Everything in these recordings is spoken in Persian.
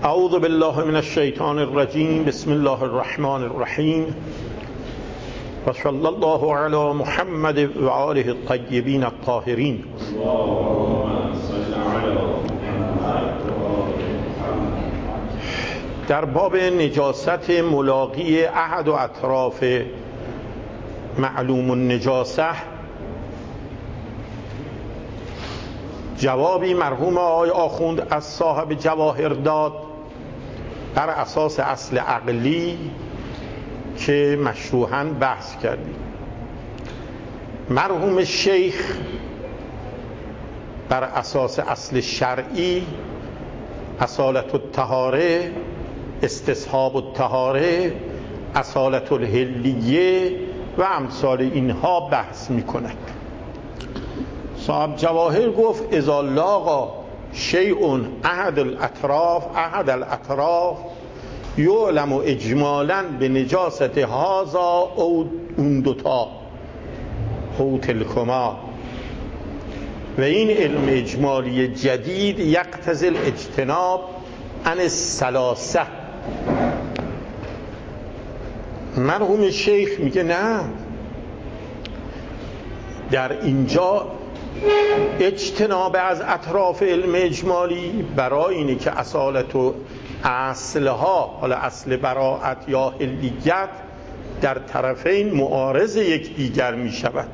اعوذ بالله من الشیطان الرجیم. بسم الله الرحمن الرحیم و صلی الله علی محمد و آله الطیبین الطاهرین. در باب نجاست ملاقی احد و اطراف معلوم النجاسه جوابی مرحوم آقای آخوند از صاحب جواهر داد بر اساس اصل عقلی که مشروحاً بحث کردیم. مرحوم شیخ بر اساس اصل شرعی اصالت الطهاره، استصحاب الطهاره، اصالت الحلیه و امثال اینها بحث میکند. صاحب جواهر گفت اذا لاقا شیء احد الاطراف یعلم اجمالا به نجاست هذا او اون دوتا او تلکما، و این علم اجمالی جدید یقتضی الاجتناب عن الثلاثه. مرحوم شیخ میگه نه، در اینجا اجتناب از اطراف علم اجمالی برای اینه که اصالت و اصلها، حالا اصل براءت یا حلیت، در طرفین معارض یک دیگر می شود.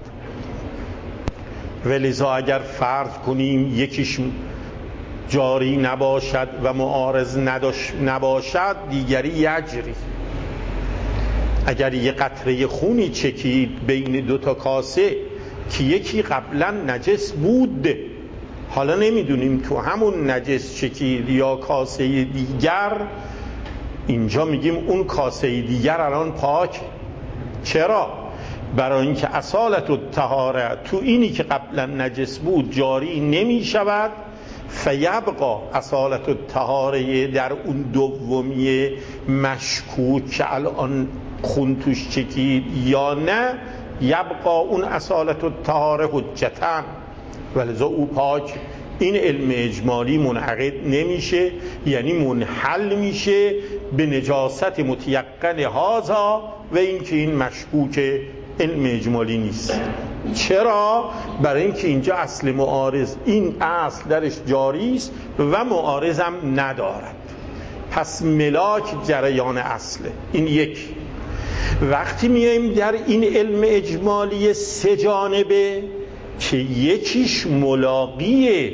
ولذا اگر فرض کنیم یکیش جاری نباشد و معارض نباشد، دیگری یجری. اگر یک قطره خونی چکید بین دوتا کاسه که یکی قبلا نجس بود، حالا نمیدونیم تو همون نجس چکید یا کاسه دیگر، اینجا میگیم اون کاسه دیگر الان پاک. چرا؟ برای اینکه اصالت الطهاره تو اینی که قبلا نجس بود جاری نمی شود، فیبقا اصالت الطهاره در اون دومی مشکوک که الان خون توش چکید یا نه، یبقا اون اصالت الطهاره حجتاً، ولذا او پاک. این علم اجمالی منعقد نمیشه، یعنی منحل میشه به نجاست متیقن هذا، و این که این مشکوک علم اجمالی نیست. چرا؟ برای اینکه اینجا اصل معارض، این اصل درش جاری است و معارض هم ندارد، پس ملاک جریان اصله. این یک. وقتی میایم در این علم اجمالی سه جانبه که یکیش ملاقی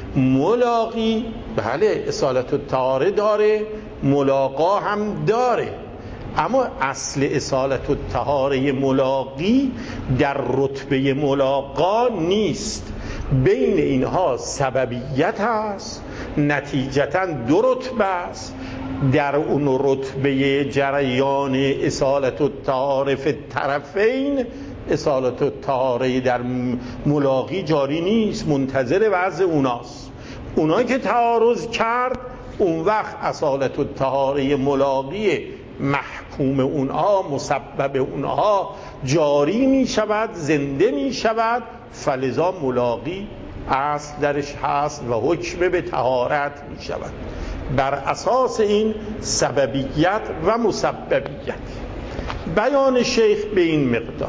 بله اصالت الطهاره داره، ملاقا هم داره، اما اصل اصالت الطهاره ملاقی در رتبه ملاقا نیست. بین اینها سببیت هست، نتیجتاً دو رتبه است. در اون رتبه جریان اصالت الطهاره فی الطرفین، اصالت الطهاره در ملاقی جاری نیست، منتظر وضع اوناست. اونایی که تعارض کرد، اون وقت اصالت الطهاره ملاقی محکوم اونها، مسبب اونها جاری می شود، زنده می شود، فلذا ملاقی اصل درش هست و حکم به طهارت می شود. بر اساس این سببیت و مسببیت بیان شیخ به این مقدار.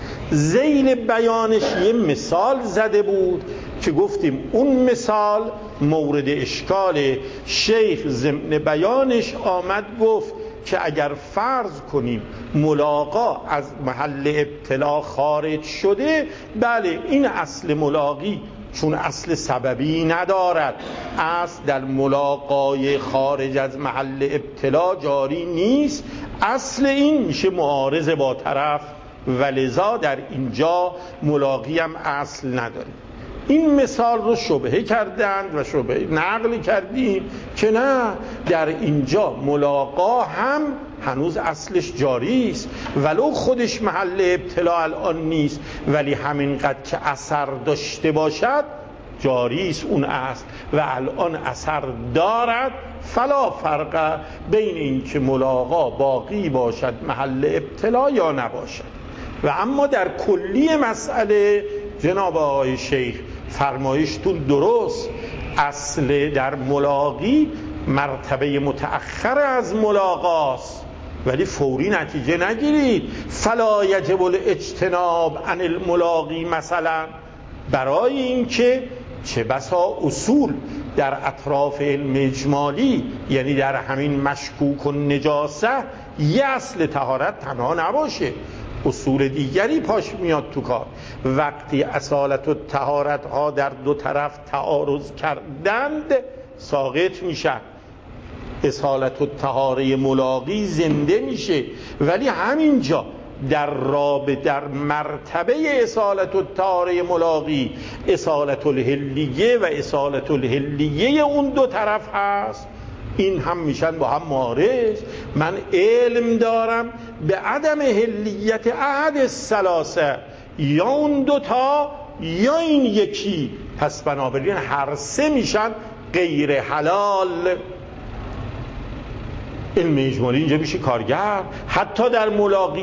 ذیل بیانش یه مثال زده بود که گفتیم اون مثال مورد اشکال. شیخ ضمن بیانش آمد گفت که اگر فرض کنیم ملاقا از محل ابتلا خارج شده، بله این اصل ملاقی چون اصل سببی ندارد، اصل در ملاقای خارج از محل ابتلا جاری نیست، اصل این میشه معارض با طرف، ولذا در اینجا ملاقی هم اصل نداره. این مثال رو شبهه کردند و شبهه نقل کردیم که نه، در اینجا ملاقا هم هنوز اصلش جاری است، ولو خودش محل ابتلا الان نیست، ولی همینقدر که اثر داشته باشد جاری است اون اصل و الان اثر دارد. فلا فرق بین این که ملاقا باقی باشد محل ابتلا یا نباشد. و اما در کلی مسئله جناب آقای شیخ فرمایشتون درست، اصل در ملاقی مرتبه متأخر از ملاقاست، ولی فوری نتیجه نگیرید. فلا یجب الاجتناب عن الملاقی مثلا، برای اینکه چه بسا اصول در اطراف علم اجمالی، یعنی در همین مشکوک و نجاسه، یه اصل طهارت تنها نباشه، اصول دیگری پاش میاد تو کار. وقتی اصالت و طهارت ها در دو طرف تعارض کردند ساقط میشن، اصالت و طهاره ملاقی زنده میشه. ولی همینجا در مرتبه اصالت و طهاره ملاقی اصالت الحلیه و اصالت الحلیه اون دو طرف هست، این هم میشن با هم معارض. من علم دارم به عدم حلیت احد الثلاثه، یا اون دوتا یا این یکی، پس بنابراین هر سه میشن غیر حلال. علم اجمالی اینجا میشه کارگر حتی در ملاقی.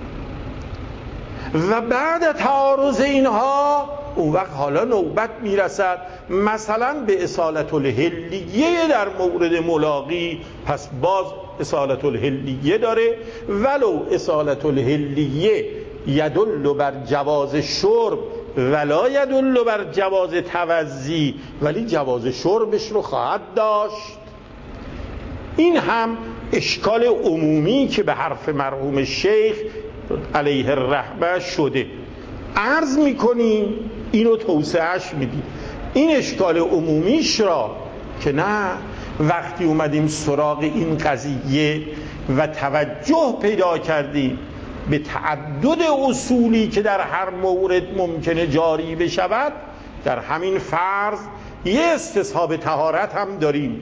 و بعد تعارض اینها اون وقت حالا نوبت میرسد مثلا به اصالت الحلیه در مورد ملاقی، پس باز اصالت الحلیه داره، ولو اصالت الحلیه یدل بر جواز شرب ولا یدل بر جواز توزی، ولی جواز شربش رو خواهد داشت. این هم اشکال عمومی که به حرف مرحوم شیخ علیه الرحمه شده، عرض میکنیم اینو توسعهش میدیم. این اشکال عمومیش را که نه، وقتی اومدیم سراغ این قضیه و توجه پیدا کردیم به تعدد اصولی که در هر مورد ممکنه جاری بشود، در همین فرض یه استصحاب طهارت هم داریم.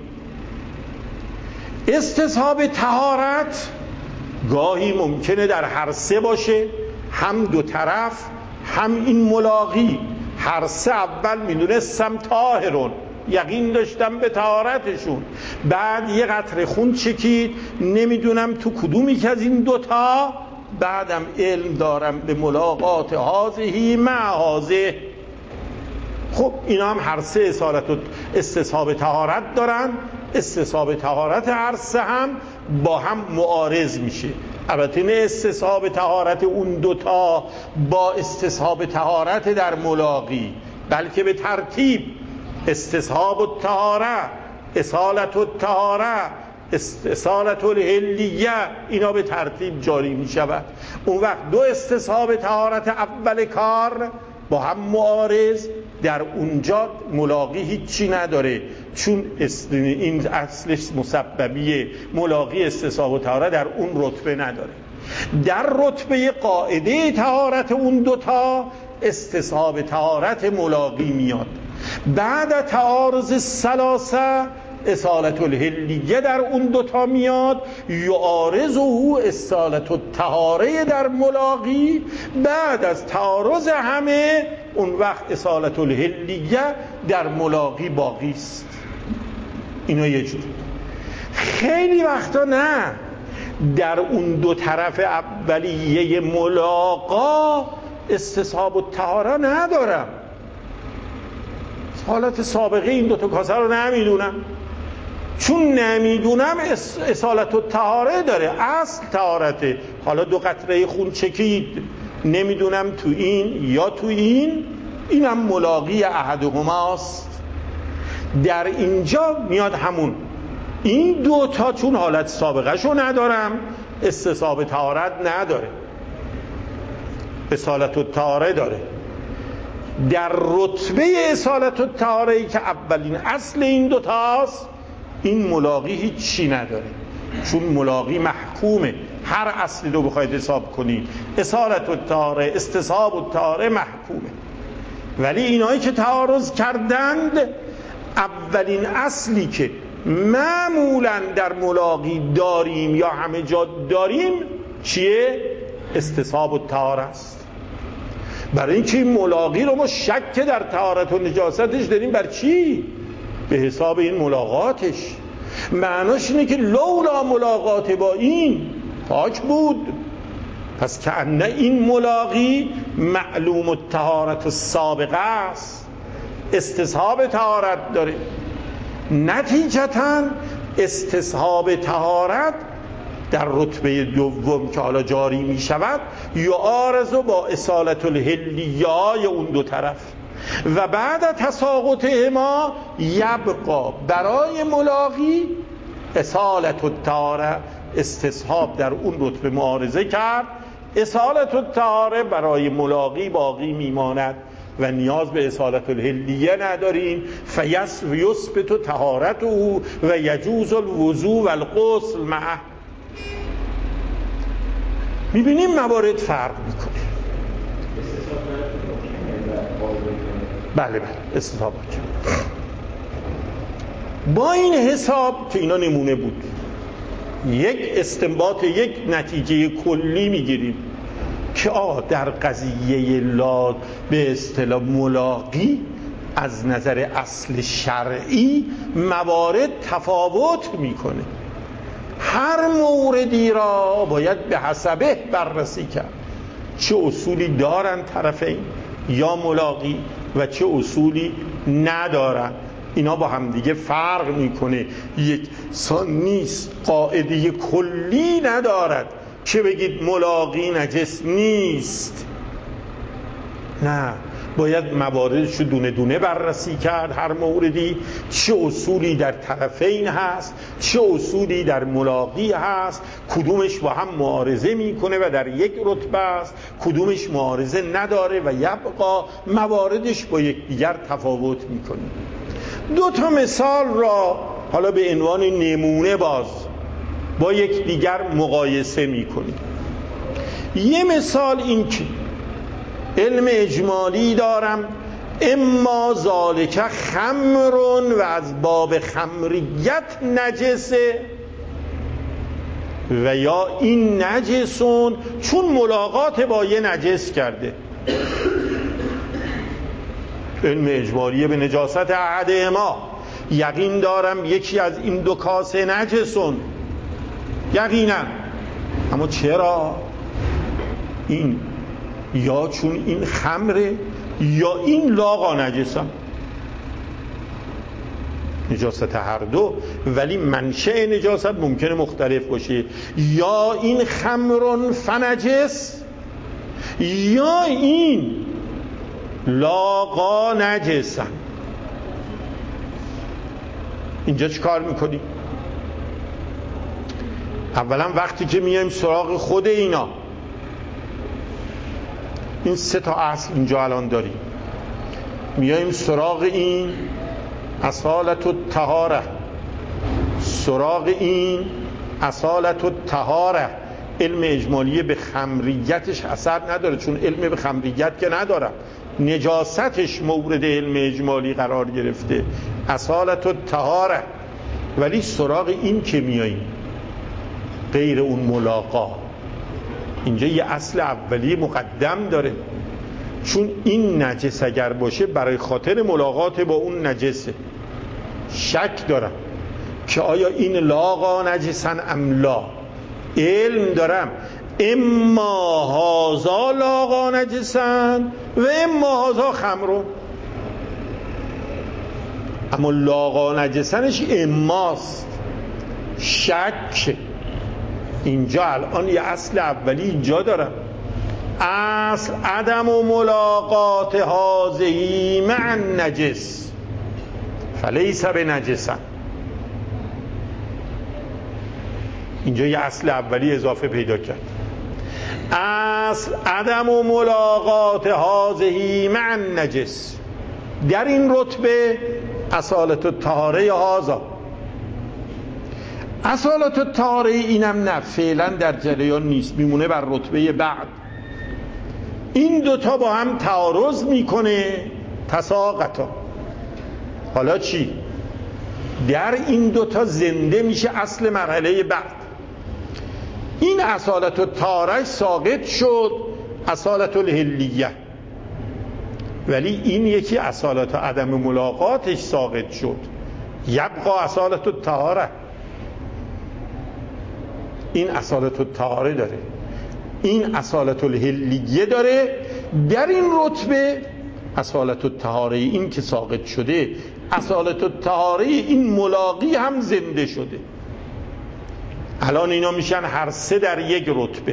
استصحاب طهارت گاهی ممکنه در هر سه باشه، هم دو طرف هم این ملاقی. هر سه اول میدونستم طاهرون، یقین داشتم به طهارتشون، بعد یه قطره خون چکید نمیدونم تو کدومی که از این دوتا، بعدم علم دارم به ملاقات هازهی مع هازه. خب اینا هم هر سه اصالت و استصحاب طهارت دارن. استصحاب طهارت هر سه هم با هم معارض میشه. البته نه استصحاب طهارت اون دوتا با استصحاب طهارت در ملاقی، بلکه به ترتیب استصحاب الطهاره، اصالت الطهاره، اصالت الحلیه، اینا به ترتیب جاری می شود. اون وقت دو استصحاب طهارت اول کار با هم معارض، در اونجا ملاقی هیچی نداره، چون این اصلش مسببیه. ملاقی استصحاب و طهارت در اون رتبه نداره. در رتبه قاعده طهارت اون دوتا استصحاب طهارت ملاقی میاد. بعد تعارض الثلاثه اصالت الحلیه در اون دوتا میاد، یعارضه اصالت الطهاره در ملاقی. بعد از تعارض همه اون وقت اصالت الحلیه در ملاقی باقی است. اینا یه جور. خیلی وقتا نه، در اون دو طرف اولیه ملاقا استصحاب الطهاره ندارم، حالت سابقه این دوتا کاسه رو نمیدونم، چون نمیدونم اصالت الطهاره داره، اصل طهارته. حالا دو قطره خون چکید نمیدونم تو این یا تو این، اینم ملاقی احدهماست. در اینجا میاد همون این دوتا، چون حالت سابقه شو ندارم استصحاب طهارت نداره، اصالت الطهاره داره. در رتبه اصالت الطهاره ای که اولین اصل این دوتاست، این ملاقی هیچی نداره، چون ملاقی محکومه. هر اصلی رو بخواید حساب کنید، اصالت الطهاره، استصحاب الطهاره محکومه. ولی اینایی که تعارض کردند، اولین اصلی که معمولا در ملاقی داریم یا همه جا داریم چیه؟ استصحاب الطهاره است. برای اینکه این ملاقی رو ما شک در طهارت و نجاستش داریم. بر چی؟ به حساب این ملاقاتش. معناش اینه که لولا ملاقات با این پاک بود. پس که انه این ملاقی معلوم الطهارت السابقه است، استصحاب طهارت داره. نتیجتاً استصحاب طهارت در رتبه دوم که حالا جاری می شود یعارض با اصالت الحلیه‌های اون دو طرف و بعد تساقطهما یبقا برای ملاقی اصالت الطهاره، استصحاب در اون رتبه معارضه کرد، اصالت الطهاره برای ملاقی باقی میماند و نیاز به اصالت الحلیه نداریم. فیثبت طهارته و یجوز الوضوء و الغسل معه. میبینیم موارد فرق میکنه. بله استصحاب با این حساب که اینا نمونه بود، یک استنباط، یک نتیجه کلی میگیریم که در قضیه به اصطلاح ملاقی از نظر اصل شرعی موارد تفاوت میکنه. هر موردی را باید به حسبه بررسی کرد، چه اصولی دارن طرفین یا ملاقی و چه اصولی ندارن. اینا با هم دیگه فرق میکنه، یک سان نیست. قاعده کلی ندارد که بگید ملاقی نجس نیست، نه، باید مواردش رو دونه دونه بررسی کرد. هر موردی چه اصولی در طرفین هست، چه اصولی در ملاقی هست، کدومش با هم معارضه میکنه و در یک رتبه است، کدومش معارضه نداره و یبقا مواردش با یکدیگر تفاوت میکنه. دو تا مثال را حالا به عنوان نمونه باز با یکدیگر مقایسه میکنیم. یه مثال این که علم اجمالی دارم، اما ذالک خمرون و از باب خمریت نجسه و یا این نجسون چون ملاقات با یه نجس کرده. علم اجمالی به نجاست احدهما، یقین دارم یکی از این دو کاسه نجسون، یقینا. اما چرا؟ این یا چون این خمره یا این لاغا نجسم، نجاست هر دو، ولی منشأ نجاست ممکنه مختلف باشه. یا این خمرون فنجس یا این لاغا نجسم. اینجا چی کار میکنیم؟ اولا وقتی که میایم سراغ خود اینا، این سه تا اصل اینجا الان داریم، میایم سراغ این اصالت الطهاره، سراغ این اصالت الطهاره. علم اجمالی به خمریتش اثر نداره، چون علم به خمریت که نداره، نجاستش مورد علم اجمالی قرار گرفته، اصالت الطهاره. ولی سراغ این که میاییم غیر اون ملاقا، اینجا یه اصل اولی مقدم داره، چون این نجس اگر باشه برای خاطر ملاقات با اون نجسه. شک دارم که آیا این لاغا نجسن ام لا. علم دارم اما هازا لاغا نجسن و اما هازا خمرون، اما لاغا نجسنش اماست. شک اینجا الان یه اصل اولی اینجا دارم، اصل عدم و ملاقات هازهی مع النجس فلیس بنجسن. اینجا یه اصل اولی اضافه پیدا کرد، اصل عدم و ملاقات هازهی مع النجس. در این رتبه اصالت الطهاره هازا، اصالت الطهاره اینم نه، فعلا در جریان نیست، میمونه بر رتبه بعد. این دوتا با هم تعارض میکنه، تساقطا. حالا چی؟ در این دوتا زنده میشه اصل مرحله بعد. این اصالت الطهاره ساقط شد، اصالت الحلیه، ولی این یکی اصالت عدم ملاقاتش ساقط شد، یبقا اصالت الطهاره. این اصالت الطهاره داره، این اصالت الحلیه داره. در این رتبه اصالت الطهاره این که ساقط شده اصالت الطهاره این ملاقی هم زنده شده. الان اینا میشن هر سه در یک رتبه.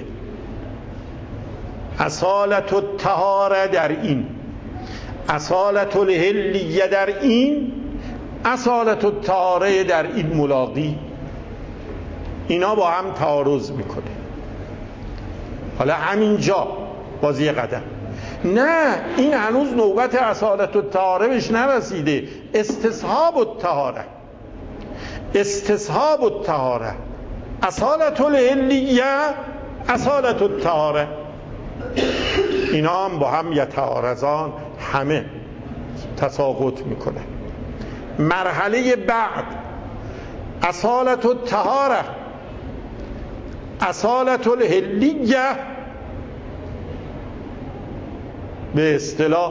اصالت الطهاره در این، اصالت الحلیه در این، اصالت الطهاره در این ملاقی، اینا با هم تعارض میکنه. حالا همینجا باز یه قدم، نه این هنوز نوبت اصالت الطهاره بهش نرسیده. استصحاب الطهاره، استصحاب الطهاره، اصالت الحلیه، اصالت الطهاره، اینا هم با هم یتعارضان، همه تساقط میکنه. مرحله بعد اصالت الطهاره، اصالت الحلیه، به اصطلاح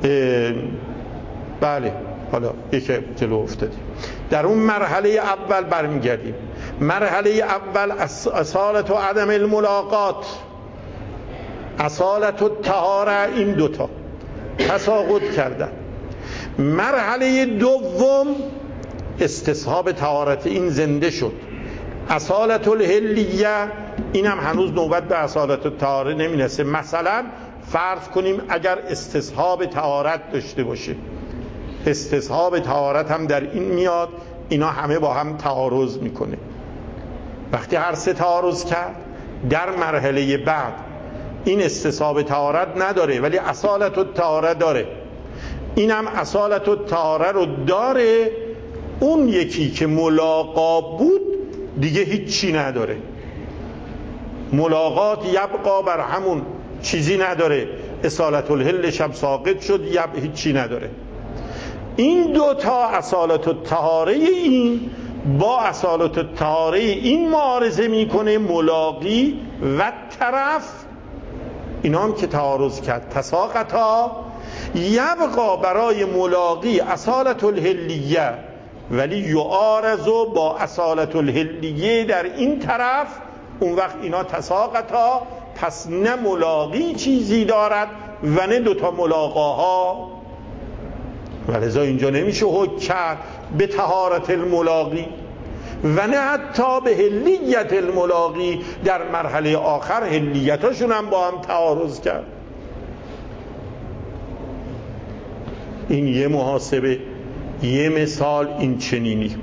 بله حالا یکی جلو افتادیم. در اون مرحله اول برمیگردیم. مرحله اول اصالت و عدم الملاقات، اصالت و طهاره، این دوتا تساقط کردن. مرحله دوم استصحاب طهارت، این زنده شد. اصالت الحلیه، این هم هنوز نوبت به اصالت الطهاره نمیرسه. مثلا فرض کنیم اگر استصحاب طهارت داشته باشه، استصحاب طهارت هم در این میاد، اینا همه با هم تعارض میکنه. وقتی هر سه تعارض کرد، در مرحله بعد این استصحاب طهارت نداره ولی اصالت الطهاره داره، اینم اصالت الطهاره رو داره. اون یکی که ملاقا بود دیگه هیچی نداره، ملاقات یبقا بر همون، چیزی نداره، اصالت الحلش هم ساقط شد، هیچی نداره. این دوتا اصالت الطهاره این با اصالت الطهاره این معارضه میکنه، ملاقی و طرف، اینا هم که تعارض کرد تساقطا. یبقا برای ملاقی اصالت الحلیه ولی یعارض با اصالت الحلیه در این طرف، اون وقت اینا تساقطا، پس نه ملاقی چیزی دارد و نه دوتا ملاقاها، ولذا اینجا نمیشه حکم کرد به طهارت الملاقی و نه حتی به حلیت الملاقی. در مرحله آخر حلیتاشون هم با هم تعارض کرد. این یه محاسبه، یه مثال این چنینی.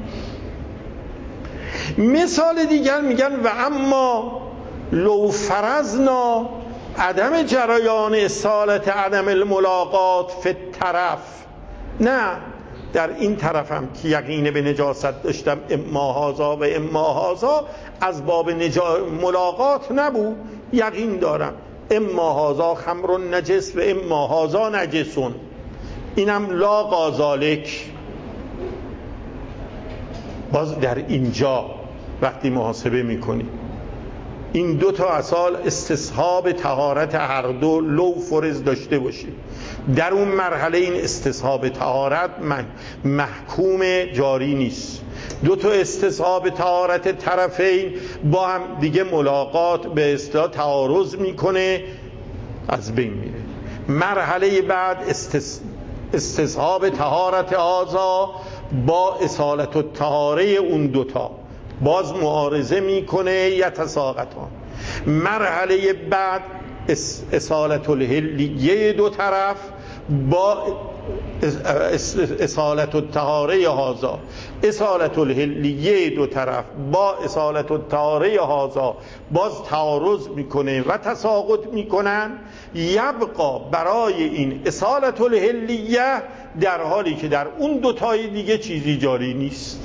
مثال دیگر میگن و اما لو فرضنا عدم جریان اصالت عدم الملاقات فی الطرف، نه در این طرفم که یقین به نجاست داشتم، اما هازا و اما هازا، از باب ملاقات نبود، یقین دارم اما هازا خمر نجس و اما هازا نجسون، اینم لا قازالک. باز در اینجا وقتی محاسبه میکنی این دو تا اصال استصحاب طهارت هر دو لو فرض داشته باشی، در اون مرحله این استصحاب طهارت محکوم جاری نیست. دو تا استصحاب طهارت طرفین با هم دیگه ملاقات به اصطلاح تعارض میکنه، از بین میره. مرحله بعد استصحاب طهارت هازا با اصالت الطهاره اون دوتا باز معارضه میکنه، یتساقطان. مرحله بعد اصالت الحلیه دو طرف با اصالت الطهاره هازا، اصالت الحلیه دو طرف با اصالت الطهاره هازا باز تعارض میکنه و تساقط میکنن. یبقا برای این اصالت الحلیه در حالی که در اون دوتای دیگه چیزی جاری نیست.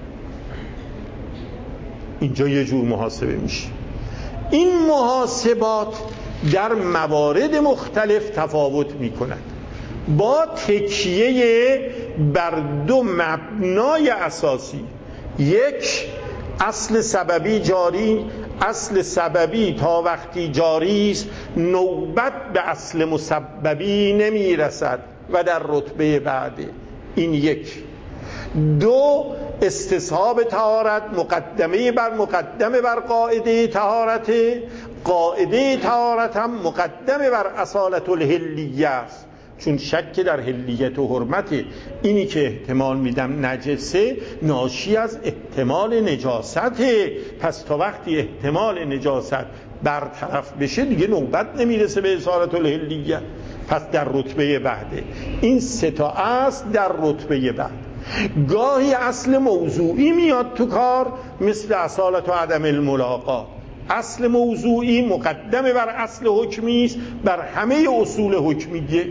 اینجا یه جور محاسبه میشه. این محاسبات در موارد مختلف تفاوت میکنند با تکیه بر دو مبنای اساسی. یک، اصل سببی جاری، اصل سببی تا وقتی جاری است نوبت به اصل مسببی نمیرسد و در رتبه بعده. این یک. دو، استصحاب طهارت مقدمه بر قاعده طهارت، قاعده طهارت هم مقدمه بر اصالت الحلیه است چون شک در حلیت و حرمت اینی که احتمال میدم نجسه ناشی از احتمال نجاسته. پس تا وقتی احتمال نجاست برطرف بشه دیگه نوبت نمیرسه به اصالت الحلیه. پس در رتبه بعده. این سه تا اصل در رتبه بعد. گاهی اصل موضوعی میاد تو کار، مثل اصالت و عدم الملاقات. اصل موضوعی مقدمه بر اصل حکمی است، بر همه اصول حکمیه.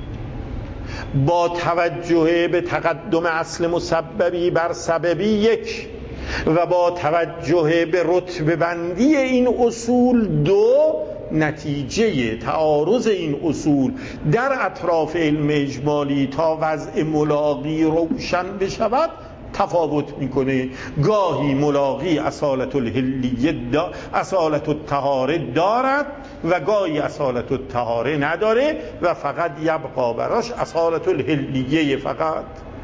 با توجه به تقدم اصل مسببی بر سببی یک و با توجه به رتبه بندی این اصول دو، نتیجه تعارض این اصول در اطراف علم اجمالی تا وضع ملاقی روشن بشود تفاوت میکنه. گاهی ملاقی اصالت الحلیه اصالت الطهاره دارد و گاهی اصالت الطهاره نداره و فقط یبقا براش اصالت الحلیه فقط.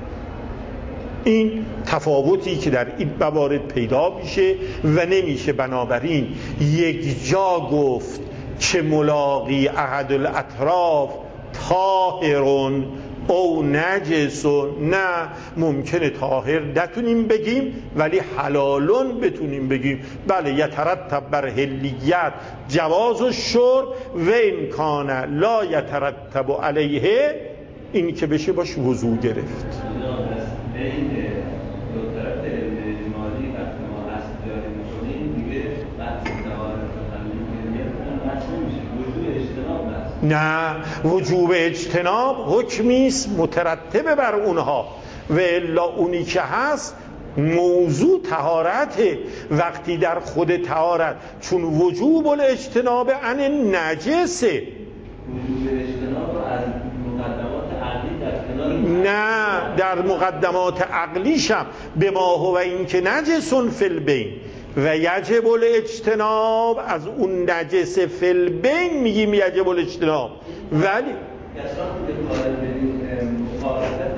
این تفاوتی که در این موارد پیدا میشه و نمیشه بنابراین یک جا گفت که ملاقی احد الاطراف طاهرون او نجسون. نه، ممکنه طاهر نتونیم بگیم ولی حلالون بتونیم بگیم. بله، یترتب بر حلیت جواز الشرب و امکان لا یترتب علیه، این که بشه باش وضو گرفت. بین دو طرف علم اجمالی وقتی ما اصل جاری می‌کنیم دیگه بحث طهارت و حلیت بحث نمیشه، وجوب اجتناب بحث. نه، وجوب اجتناب حکمی است مترتب بر اونها و الا اونی که هست موضوع طهارته. وقتی در خود طهارت چون وجوب الاجتناب عن نجسه، وجوب اجتناب رو از مقدمات عقلی در کنار نه، در مقدمات عقلیشم به ما هو این که نجسون فی البین و یجب الاجتناب، از اون نجس فی البین میگیم یجب الاجتناب. ولی کسانی که قائل به مخالفت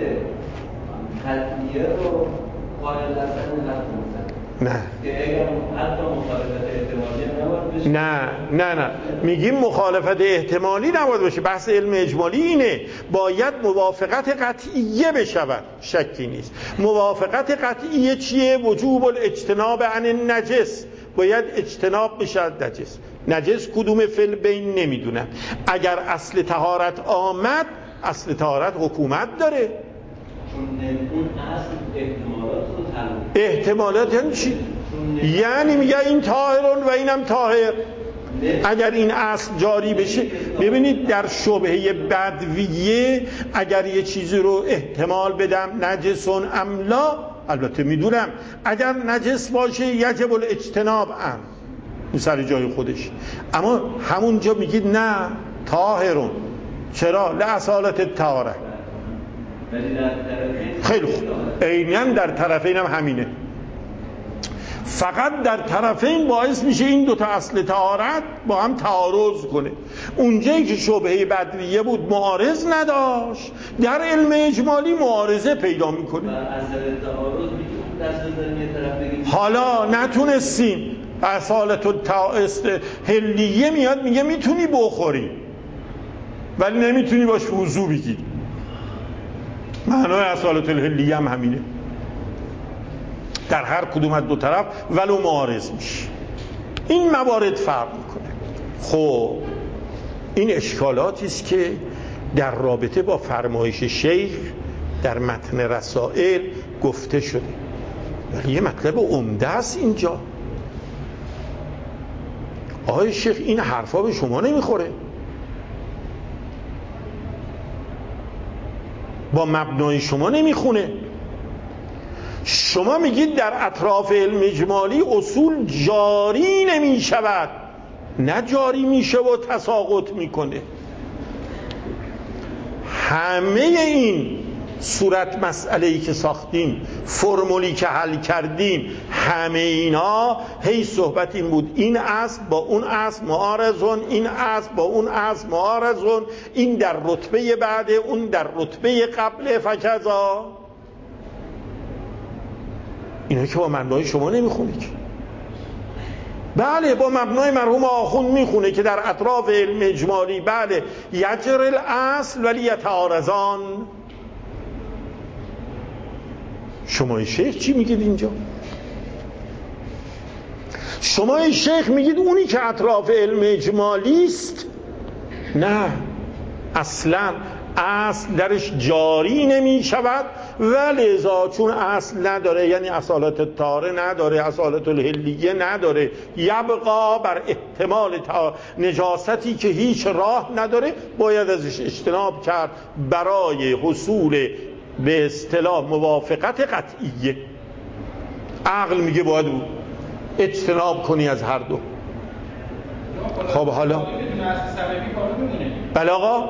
قطعیه رو قائل هستن نه که اگر حتی مخالفت احتمالی نباید بشه. نه میگیم مخالفت احتمالی نباید باشه. بحث علم اجمالی اینه، باید موافقت قطعیه بشود، شکی نیست. موافقت قطعیه چیه؟ وجوب الاجتناب عن النجس، باید اجتناب بشد نجس. نجس کدوم فل بین نمیدونم. اگر اصل طهارت آمد، اصل طهارت حکومت داره. چون اون اصل احتمالات رو احتمالات یعنی چی؟ یعنی میگه این طاهرون و اینم طاهر. اگر این اصل جاری بشه، ببینید در شبهه بدویه اگر یه چیزی رو احتمال بدم نجسون املا، البته میدونم اگر نجس باشه یجب الاجتناب اون سر جای خودش، اما همونجا میگید نه طاهرون. چرا؟ لأصالت الطهاره. خیلی خوب، عیناً در طرفین هم همینه. فقط در طرفین باعث میشه این دوتا اصل طهارت با هم تعارض کنه. اونجایی که شبهه بدویه بود معارض نداشت، در علم اجمالی معارضه پیدا میکنه. حالا نتونستیم، اصالت حلیه میاد میگه میتونی بخوری ولی نمیتونی باش وضو بگیری. معنای اصالت الحلیه هم همینه، در هر کدوم از دو طرف ولو معارض میشه. این موارد فرق میکنه. خب این اشکالاتی است که در رابطه با فرمایش شیخ در متن رسائل گفته شده، ولی یه مطلب عمده است اینجا. آقای شیخ این حرفا به شما نمیخوره، با مبنای شما نمیخونه. شما میگید در اطراف علم اجمالی اصول جاری نمی شود، نه جاری میشه و تساقط میکنه. همه این صورت مسئله‌ای که ساختیم، فرمولی که حل کردیم، همه اینا هی صحبت این بود این اصل با اون اصل معارضون، این اصل با اون اصل معارضون، این در رتبه بعد، اون در رتبه قبل، فکذا. اینا که با منبع شما نمیخونید. بله با مبنای مرحوم آخوند میخونه که در اطراف علم اجمالی بله یجر الاصل ولی یتعارضان. شما شیخ چی میگید اینجا؟ شما شیخ میگید اونی که اطراف علم اجمالی است نه، اصلا اصل درش جاری نمی شود و لذا چون اصل نداره، یعنی اصالت طاره نداره، اصالت الحلیه نداره، یبقا بر احتمال نجاستی که هیچ راه نداره باید ازش اجتناب کرد برای حصول به اصطلاح موافقت قطعیه. عقل میگه باید اجتناب کنی از هر دو. خب حالا بله آقا،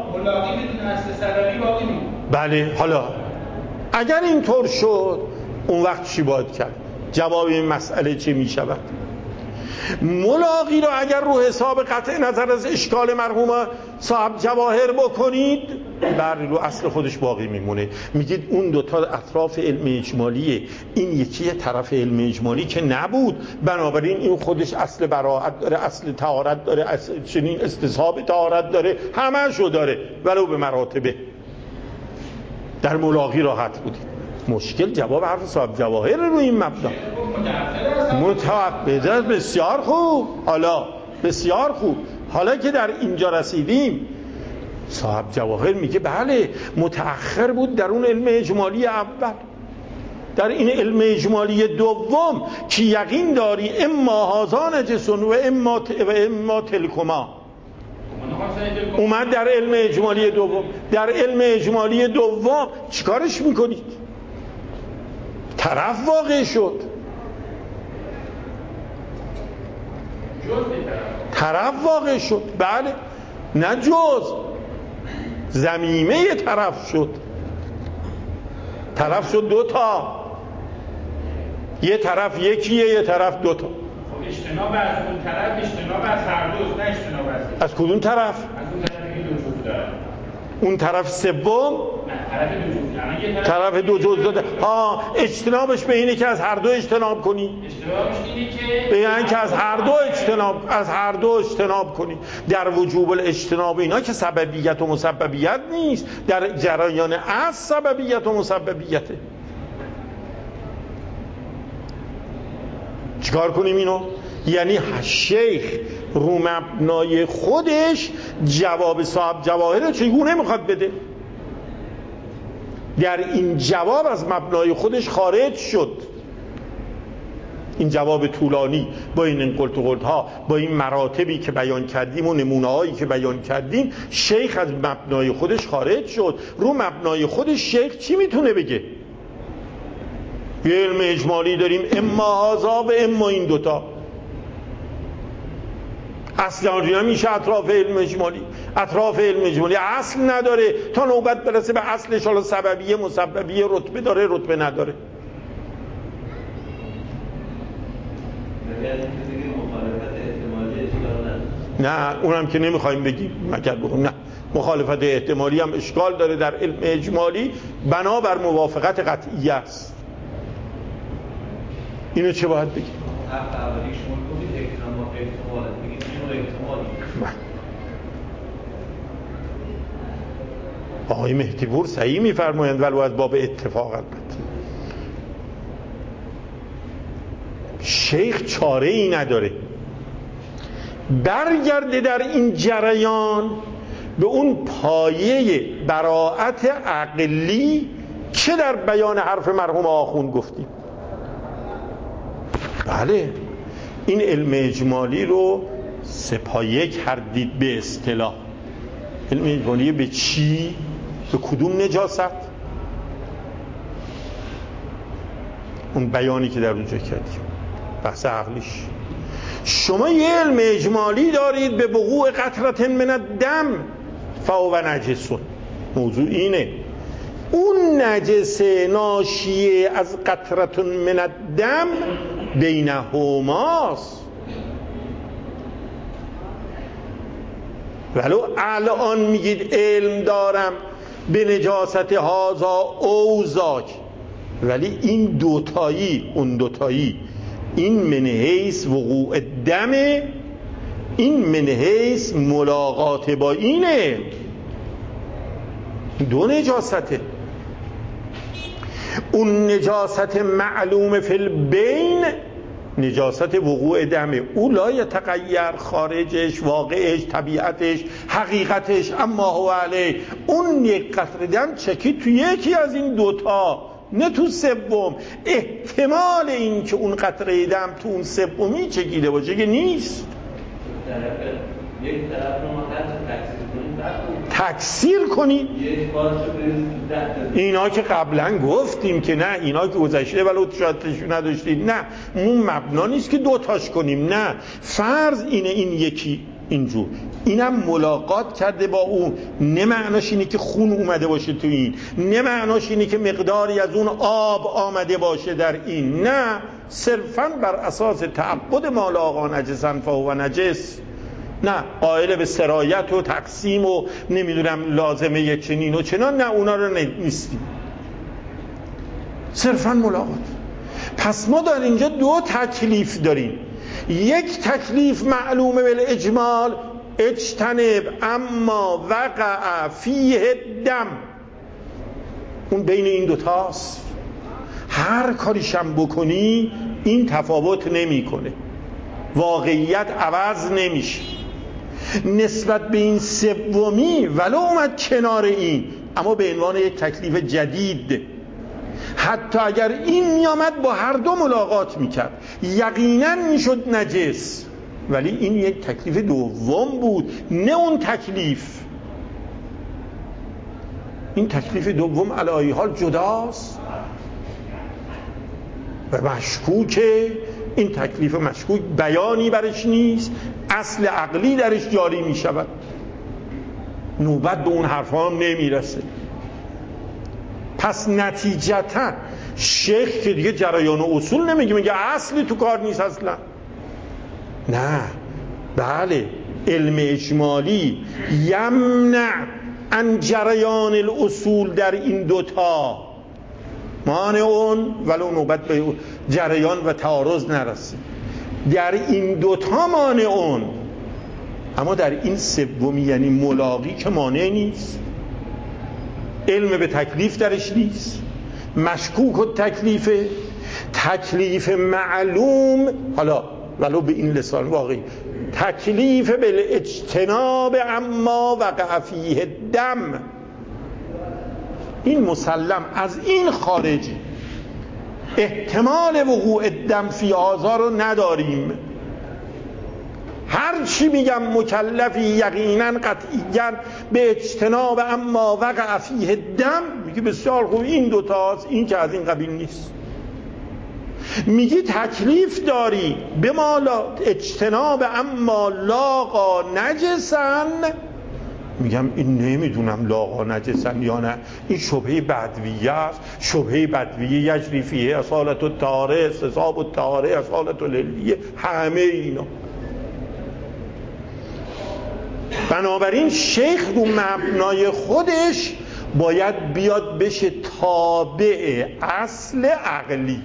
بله حالا اگر اینطور شد اون وقت چی باید کرد؟ جواب این مسئله چی می شود؟ ملاقی رو اگر رو حساب قطع نظر از اشکال مرحوم صاحب جواهر بکنید بله رو اصل خودش باقی میمونه. میگید اون دوتا اطراف علم اجمالیه، این یکی طرف علم اجمالی که نبود، بنابراین این خودش اصل براءت داره، اصل طهارت داره، اصل چنین استصحاب طهارت داره، همه‌شو داره ولو به مراتبه. در ملاقی راحت بودید. مشکل جواب حرف صاحب جواهر رو این مبدا متوقع. بسیار خوب، حالا بسیار خوب، حالا که در اینجا رسیدیم صاحب جواهر میگه بله متأخر بود در اون علم اجمالی اول. در این علم اجمالی دوم که یقین داری اما هذا نجس و اما تلکما اومد در علم اجمالی دوم. در علم اجمالی دوم چیکارش میکنید؟ طرف واقع شد، طرف واقع شد، بله نه جز زمیمه طرف شد. طرف شد دوتا، یه طرف یکیه یه طرف دوتا. اجتناب از اون طرف اجتناب از هر دوست، نه اجتناب از کدوم طرف؟ از اون طرفی که دو جزء داره. اون طرف سوم؟ نه طرف دو جزء داره. ها اجتنابش به اینه که از هر دو اجتناب کنی. اجتنابش اینه که به یعنی که از هر دو اجتناب کنی. در وجوب الاجتناب اینا که سببیت و مسببیت نیست، در جریان از سببیت و مسببیته. چیکار کنیم اینو؟ یعنی شیخ رو مبنای خودش جواب صاحب جواهر رو چگونه میخواد بده؟ در این جواب از مبنای خودش خارج شد. این جواب طولانی با این قلت ها، با این مراتبی که بیان کردیم و نمونه هایی که بیان کردیم، شیخ از مبنای خودش خارج شد. رو مبنای خودش شیخ چی میتونه بگه؟ یه علم اجمالی داریم اما هذا و اما این دوتا، اصلا میشه اطراف علم اجمالی. اطراف علم اجمالی اصل نداره تا نوبت برسه به اصلش، حالا سببیه مسببیه، رتبه داره رتبه نداره. نه اونم که نمیخوایم بگیم مگر بگم نه، مخالفت احتمالی هم اشکال داره در علم اجمالی بنابر موافقت قطعی است. اینو چه باید بگیم؟ حرف اولی شما گفتید احتمال بگید اینو احتمال. آقای مهدی پور صحیح میفرمایند ولو از باب اتفاق. البته شیخ چاره ای نداره برگرده در این جریان به اون پایه براءت عقلی که در بیان حرف مرحوم آخوند گفتیم. بله این علم اجمالی رو سپایه کردید به اصطلاح. علم اجمالی به چی؟ به کدوم نجاست؟ اون بیانی که در اونجا کردیم بحث عقلیش. شما یه علم اجمالی دارید به وقوع قطره من الدم فهو نجس. موضوع اینه اون نجس ناشیه از قطره من الدم بینهماست. ولو الان میگید علم دارم به نجاست هازا اوزاک، ولی این دوتایی اون دوتایی این من حیث وقوع دم، این من حیث ملاقات با اینه. دو نجاسته. اون نجاست معلوم فی البین نجاست وقوع دمه، او لا یتغیر، خارجش، واقعش، طبیعتش، حقیقتش، اما هو علیه. اون یک قطره دم چکید تو یکی از این دوتا، نه تو سوم. احتمال این که اون قطره دم تو اون سومی چکیده باشه که نیست. یک طرف رو ما تکثیر کنید. اینا که قبلا گفتیم که نه، اینا که گذشته ولو شاید نداشتید، نه اون مبنا نیست که دوتاش کنیم. نه، فرض اینه این یکی اینجور، اینم ملاقات کرده با اون، نه معناش اینه که خون اومده باشه تو این، نه معناش اینه که مقداری از اون آب آمده باشه در این، نه، صرفاً بر اساس تعبد ما لاقا نجسن فهو نجس، نه قائل به سرایت و تقسیم و نمیدونم لازمه چنین و چنان، نه اونا رو نیستیم، صرفاً ملاقات. پس ما در اینجا دو تکلیف داریم. یک تکلیف معلومه بالاجمال، اجتنب اما وقع فیه دم، اون بین این دوتاست. هر کاریشم بکنی این تفاوت نمی کنه، واقعیت عوض نمیشه. نسبت به این سومی ولو اومد کنار این، اما به عنوان یک تکلیف جدید، حتی اگر این میامد با هر دو ملاقات میکرد یقینا میشد نجس، ولی این یک تکلیف دوم بود، نه اون تکلیف. این تکلیف دوم علی ای حال جداست و مشکوکه. این تکلیف مشکوک بیانی برش نیست، اصل عقلی درش جاری می شود، نوبت به اون حرفا هم نمیرسه. پس نتیجتا شیخ که دیگه جریان و اصول نمیگه، میگه اصلی تو کار نیست اصلا. نه، بله، علم اجمالی یمنع عن جریان الاصول در این دوتا، مانع اون ولو نوبت به جریان و تعارض نرسه، در این دوتا مانع اون، اما در این سومی یعنی ملاقی که مانع نیست، علم به تکلیف درش نیست، مشکوک و تکلیف معلوم، حالا ولو به این لسان واقعی، تکلیف بالاجتناب اما وقع فیه دم، این مسلم، از این خارجی، احتمال وقوع دم فی آزار رو نداریم. هر چی میگم مکلفی یقینا قطعیاً به اجتناب اما وقع فیه دم، میگه بسیار خوب، این دوتاست، این که از این قبیل نیست. میگی تکلیف داری به ما اجتناب اما لاقا نجسن، میگم این نمیدونم لاقا نجسن یا نه، این شبهه بدویه است. شبهه بدویه یجری فیه اصالت الطهاره، استصحاب الطهاره، اصالت العلیه، همه اینا. بنابراین شیخ رو مبنای خودش باید بیاد بشه تابع اصل عقلی.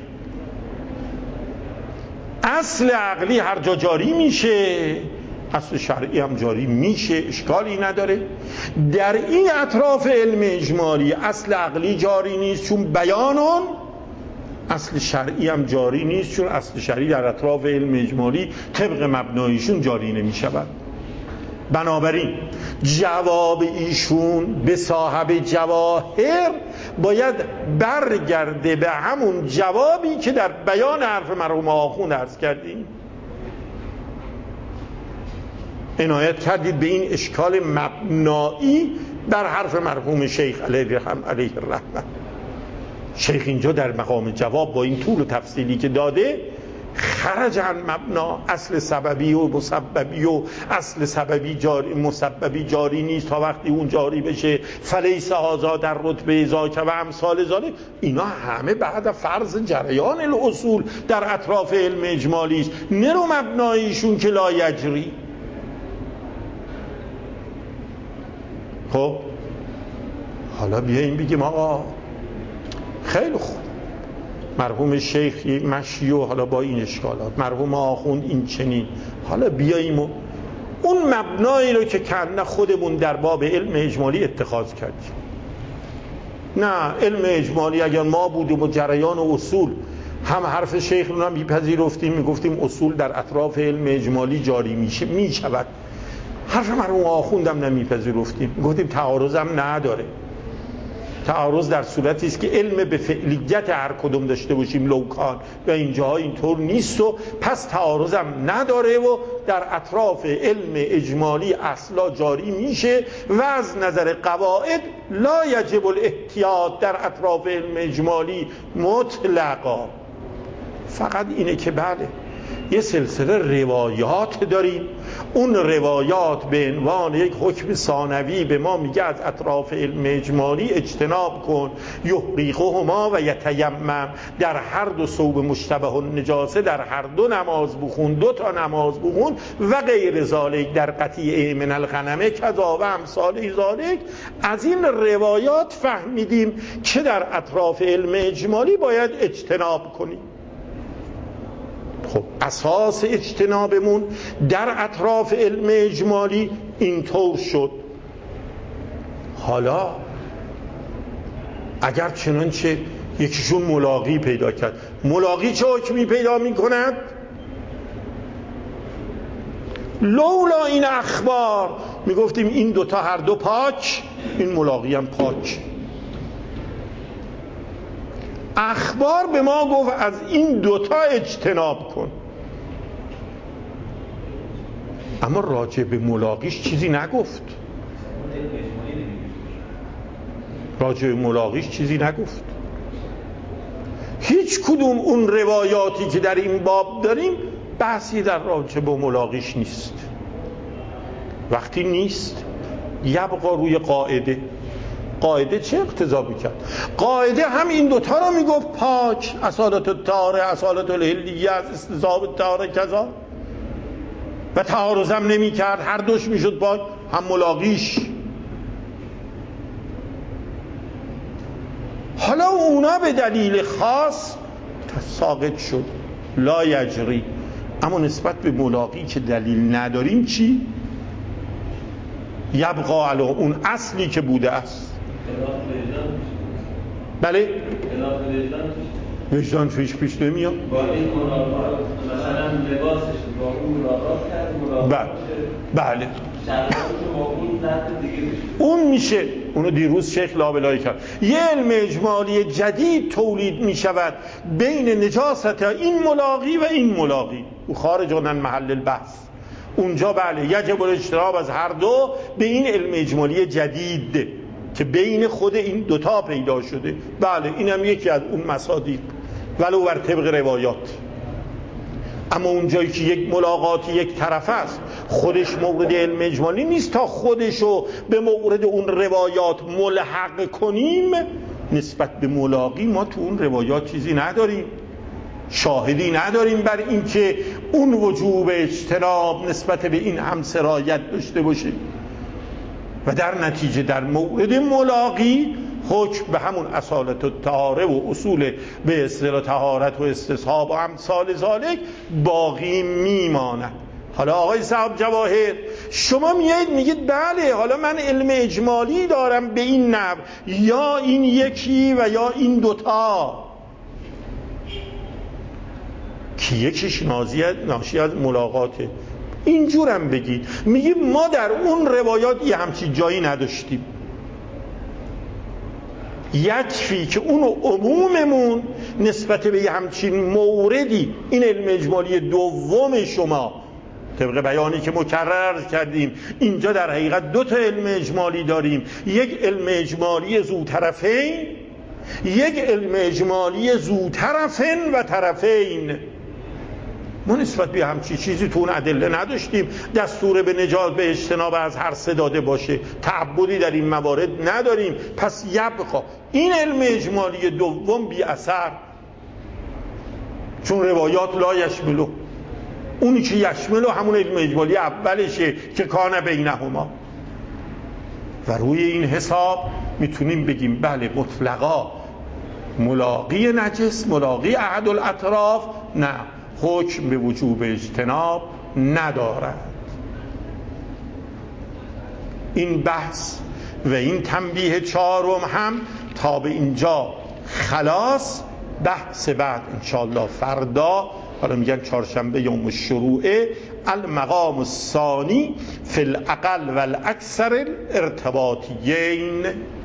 اصل عقلی هر جا جاری میشه، اصل شرعی هم جاری میشه، اشکالی نداره. در این اطراف علم اجمالی اصل عقلی جاری نیست چون بیانون، اصل شرعی هم جاری نیست چون اصل شرعی در اطراف علم اجمالی طبق مبنایشون جاری نمیشود. بنابراین جواب ایشون به صاحب جواهر باید برگرده به همون جوابی که در بیان حرف مرحوم آخوند عرض کردیم. عنایت کردید به این اشکال مبنایی در حرف مرحوم شیخ علیه الرحمه. شیخ اینجا در مقام جواب با این طول و تفصیلی که داده خرج عن مبنا، اصل سببی و مسببی و اصل سببی جاری مسببی جاری نیست تا وقتی اون جاری بشه، فلیس هذا در رتبه ذاک و امثال ذالک، اینا همه بعد فرض جریان الاصول در اطراف علم اجمالی است، نه رو مبنایشون که لا یجری. خب حالا بیاییم بگیم آقا خیلی خوب، مرحوم شیخ مشی و حالا با این اشکالات، مرحوم آخوند این چنین، حالا بیاییم و اون مبنایی رو که کنه خودمون در باب علم اجمالی اتخاذ کردیم. نه، علم اجمالی اگر ما بودیم و جریان و اصول هم حرف شیخ رو هم میپذیرفتیم، میگفتیم اصول در اطراف علم اجمالی جاری میشود. حرف مرحوم آخوندم نمیپذیرفتیم، میگفتیم تعارضم نداره. تعارض در صورتی است که علم به فعلیت هر کدوم داشته باشیم لوکان و اینجاها اینطور نیست و پس تعارضم نداره و در اطراف علم اجمالی اصلا جاری میشه و از نظر قواعد لا یجب الاحتیاط در اطراف علم اجمالی مطلقا. فقط اینه که بله یه سلسله روایات داریم، اون روایات به عنوان یک حکم ثانوی به ما میگه از اطراف علم اجمالی اجتناب کن، یحریقهما و یتیمم، در هر دو ثوب مشتبه النجاسه در هر دو نماز بخون، 2 تا نماز بخون و غیر ذالک در قطیع من الغنم کذا و امثال ذالک. از این روایات فهمیدیم که در اطراف علم اجمالی باید اجتناب کنیم. خب اساس اجتنابمون در اطراف علم اجمالی اینطور شد. حالا اگر چنانچه یکیشون ملاقی پیدا کرد، ملاقی چه حکمی پیدا می کند؟ لولا این اخبار می گفتیم این دوتا هر دو پاک، این ملاقی هم پاک. اخبار به ما گفت از این دوتا اجتناب کن، اما راجع به ملاقیش چیزی نگفت. راجع به ملاقیش چیزی نگفت. هیچ کدوم اون روایاتی که در این باب داریم بحثی در راجع به ملاقیش نیست. وقتی نیست یبقا روی قاعده. قاعده چه اقتضا میکرد؟ قاعده هم این دوتا رو میگفت پاک، اصالت الطهاره، اصالت الحلیه، از استصحاب الطهاره کذا، و تعارضم نمیکرد، هر دوش میشد پاک، هم ملاقیش. حالا اونا به دلیل خاص ساقط شد لا یجری، اما نسبت به ملاقی که دلیل نداریم چی؟ یبقا علی اون اصلی که بوده است. بله وجدان پیش نمیاد. با این ملاقات مثلا لباسش با اون ملاقات کرد، بله شرایطش با اون ذات دیگه میشه، اون میشه. اونو دیروز شیخ لابلای کرد. یه علم اجمالی جدید تولید میشود بین نجاست این ملاقی و این ملاقی، او خارج عن محل البحث. اونجا بله یجب الاجتناب از هر دو به این علم اجمالی جدید که بین خود این دوتا پیدا شده. بله اینم یکی از اون مصادیق ولو بر طبق روایات. اما اونجایی که یک ملاقاتی یک طرف است خودش مورد علم اجمالی نیست تا خودشو به مورد اون روایات ملحق کنیم، نسبت به ملاقی ما تو اون روایات چیزی نداریم، شاهدی نداریم بر این که اون وجوب اجتناب نسبت به این هم سرایت داشته باشه. و در نتیجه در مورد ملاقی حکم به همون اصالت الطهاره و اصول به اصطلاح طهارت و استصحاب و امثال ذالک باقی میماند. حالا آقای صاحب جواهر شما میگید بله حالا من علم اجمالی دارم به این نحو، یا این یکی و یا این دوتا، که یکیش ناشی از ملاقاته. اینجورم بگید، میگیم ما در اون روایات یه همچین جایی نداشتیم، یکفی که اونو عموممون نسبت به یه همچین موردی این علم اجمالی دوم شما طبق بیانی که مکرر کردیم اینجا در حقیقت 2 تا علم اجمالی داریم، یک علم اجمالی ذو طرفین، یک علم اجمالی ذو طرفین و طرفین. ما نسبت به همچی چیزی تو اون ادله نداشتیم دستور به نجات به اجتناب از هر سه داده باشه، تعبدی در این موارد نداریم. پس یبقا این علم اجمالی دوم بی اثر، چون روایات لا یشملو، اونی که یشملو همون علم اجمالی اولشه که کان بینهما. و روی این حساب میتونیم بگیم بله مطلقا ملاقی نجس، ملاقی احد الاطراف، نه، حکم به وجوب اجتناب ندارد. این بحث و این تنبیه چهارم هم تا به اینجا خلاص. بحث بعد انشاءالله فردا، حالا میگن چهارشنبه یوم الشروعه، المقام الثانی فی الاقل و الاکثر الارتباطیین.